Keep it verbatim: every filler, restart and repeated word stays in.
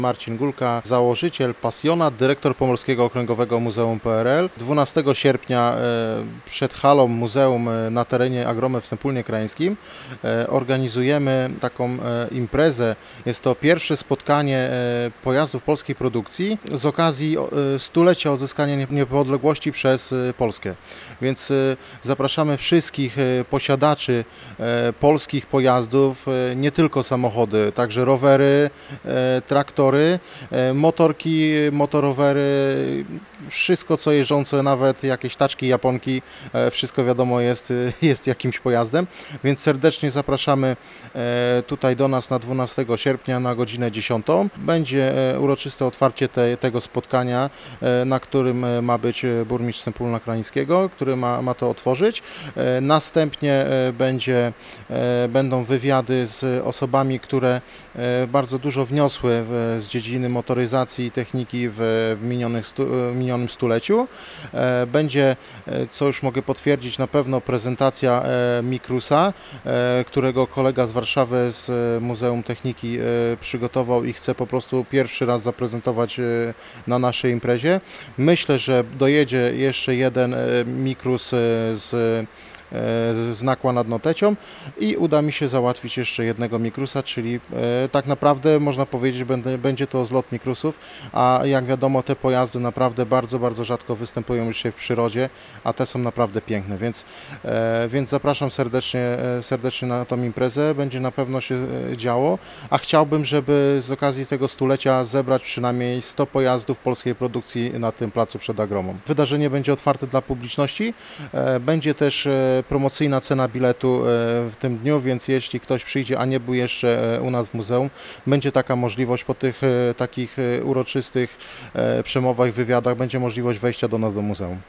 Marcin Gulka, założyciel, pasjonat, dyrektor Pomorskiego Okręgowego Muzeum P R L. dwunastego sierpnia przed halą muzeum na terenie Agromy w Sępólnie Krajeńskim organizujemy taką imprezę. Jest to pierwsze spotkanie pojazdów polskiej produkcji z okazji stulecia odzyskania niepodległości przez Polskę. Więc zapraszamy wszystkich posiadaczy polskich pojazdów, nie tylko samochody, także rowery, traktory, motorki, motorowery, wszystko co jeżdżące, nawet jakieś taczki, japonki, wszystko wiadomo jest, jest jakimś pojazdem, więc serdecznie zapraszamy tutaj do nas na dwunastego sierpnia na godzinę dziesiątą. Będzie uroczyste otwarcie te, tego spotkania, na którym ma być burmistrz Sępólna Krajeńskiego, który ma, ma to otworzyć. Następnie będzie, będą wywiady z osobami, które bardzo dużo wniosły w, z dziedziny motoryzacji i techniki w, w minionych stu, minionym stuleciu. Będzie, co już mogę potwierdzić, na pewno prezentacja Mikrusa, którego kolega z Warszawy z Muzeum Techniki przygotował i chce po prostu pierwszy raz zaprezentować na naszej imprezie. Myślę, że dojedzie jeszcze jeden Mikrus z z Nakła nad Notecią i uda mi się załatwić jeszcze jednego Mikrusa, czyli e, tak naprawdę można powiedzieć, będzie, będzie to zlot Mikrusów, a jak wiadomo te pojazdy naprawdę bardzo, bardzo rzadko występują już się w przyrodzie, a te są naprawdę piękne, więc, e, więc zapraszam serdecznie, e, serdecznie na tą imprezę, będzie na pewno się działo, a chciałbym, żeby z okazji tego stulecia zebrać przynajmniej sto pojazdów polskiej produkcji na tym placu przed Agromą. Wydarzenie będzie otwarte dla publiczności, e, będzie też e, promocyjna cena biletu w tym dniu, więc jeśli ktoś przyjdzie, a nie był jeszcze u nas w muzeum, będzie taka możliwość po tych takich uroczystych przemowach, wywiadach, będzie możliwość wejścia do nas do muzeum.